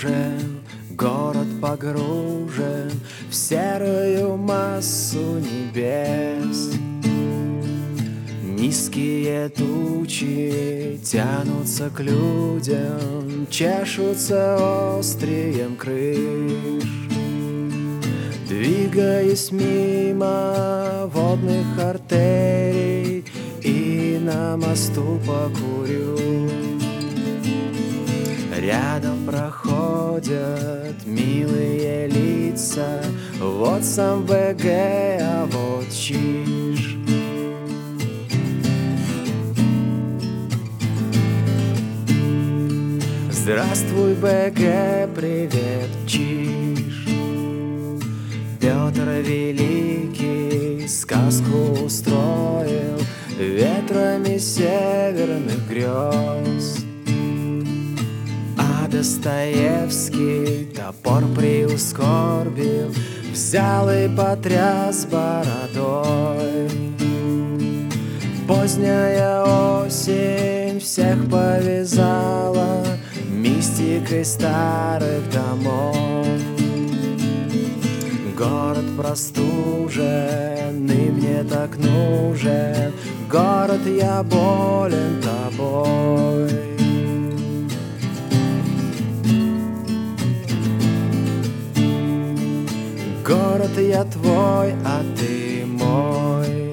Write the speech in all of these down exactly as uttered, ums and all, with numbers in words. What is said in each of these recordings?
нужен, город погружен в серую массу небес. Низкие тучи тянутся к людям, чешутся острием крыш. Двигаясь мимо водных артерий, и на мосту покурю. Рядом проходят милые лица, вот сам ВГ, а вот Чиж. Здравствуй, БГ, привет, Чиж. Петр Великий сказку устроил ветрами северных грез. А Достоевский топор приускорбил, взял и потряс бородой. Поздняя осень всех повязала мистикой старых домов. Город простуженный мне так нужен, город, я болен тобой. Город, я твой, а ты мой.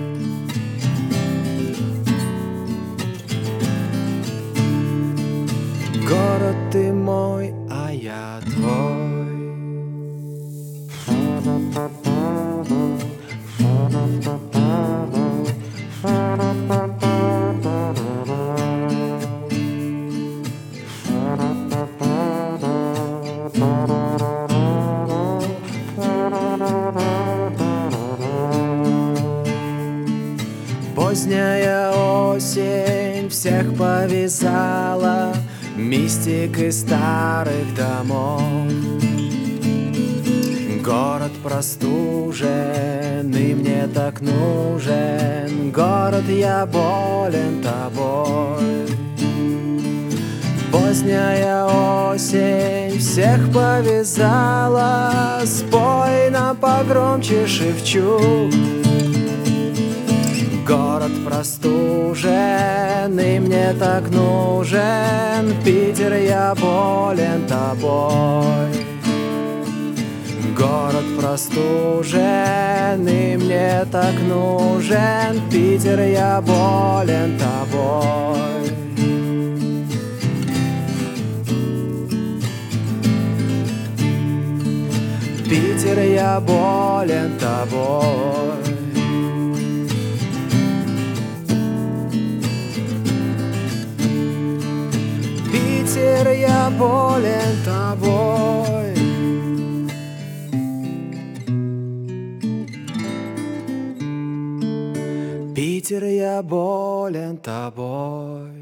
Город, ты мой, а я твой. Поздняя осень всех повязала мистикой старых домов. Город простуженный мне так нужен, город, я болен тобой. Поздняя осень всех повязала, спой нам погромче, Шевчук. Город простуженный мне так нужен, Питер, я болен тобой. Город простуженный мне так нужен, Питер, я болен тобой. Питер, я болен тобой. Питер, я болен тобой. Питер, я болен тобой.